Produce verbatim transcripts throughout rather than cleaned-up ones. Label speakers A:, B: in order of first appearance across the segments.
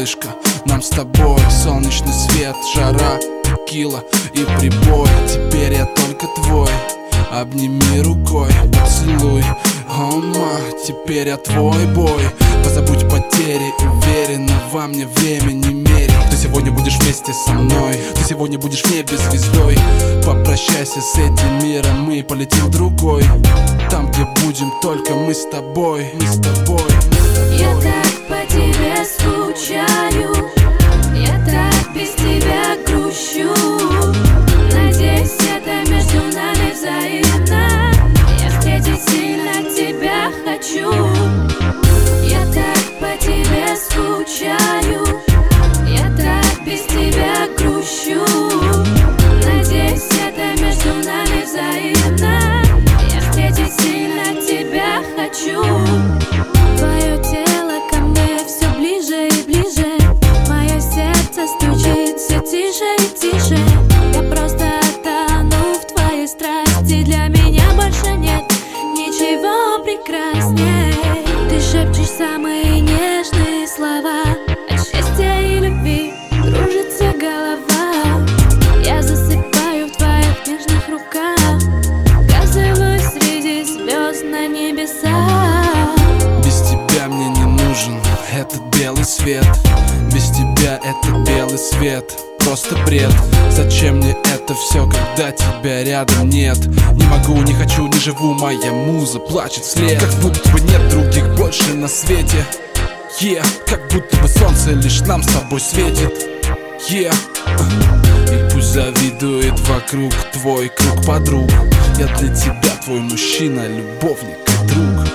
A: малышка. Нам с тобой солнечный свет, жара, текила и прибой. Теперь я только твой, обними рукой, поцелуй. Ома, теперь я твой бой. Позабудь потери, уверенно во мне время не меряй. Ты сегодня будешь вместе со мной, ты сегодня будешь в небе звездой. Попрощайся с этим миром, мы полетим в другой. Там, где будем только мы с тобой, мы с тобой, мы с тобой.
B: Я так по тебе скучаю, я так без тебя грущу. Надеюсь, это между нами взаимно. Я встретить сильно тебя хочу. Я так по тебе скучаю, я так без тебя грущу. Надеюсь, это между нами взаимно. Я встретить сильно тебя хочу. Твое тело ко мне все ближе и ближе. Мое сердце стучит все тише и тише. Я просто тону в твоей страсти. Для меня больше нет ничего прекрасней. Ты шепчешь самые нежные слова. От счастья и любви кружится голова. Я засыпаю в твоих нежных руках. Оказываюсь среди звезд на небесах.
A: Без тебя мне не нужен этот белый свет. Без тебя этот белый свет просто бред. Зачем мне это все, когда тебя рядом нет? Не могу, не хочу, не живу, моя муза плачет вслед. Как будто бы нет других больше на свете. Yeah, как будто бы солнце лишь нам с тобой светит. Yeah. И пусть завидует вокруг твой круг подруг. Я для тебя твой мужчина, любовник и друг.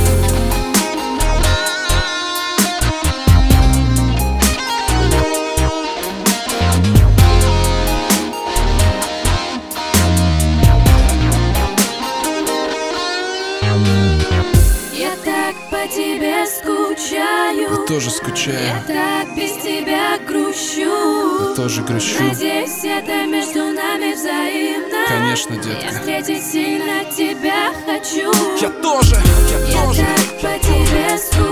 B: Я так по тебе скучаю,
A: Я тоже скучаю,
B: я так без тебя грущу.
A: я тоже грущу.
B: Надеюсь, это между нами взаимно.
A: Конечно,
B: Я
A: детка.
B: встретить сильно тебя хочу.
A: Я тоже, я
B: Я
A: тоже.
B: так по тебе скучаю.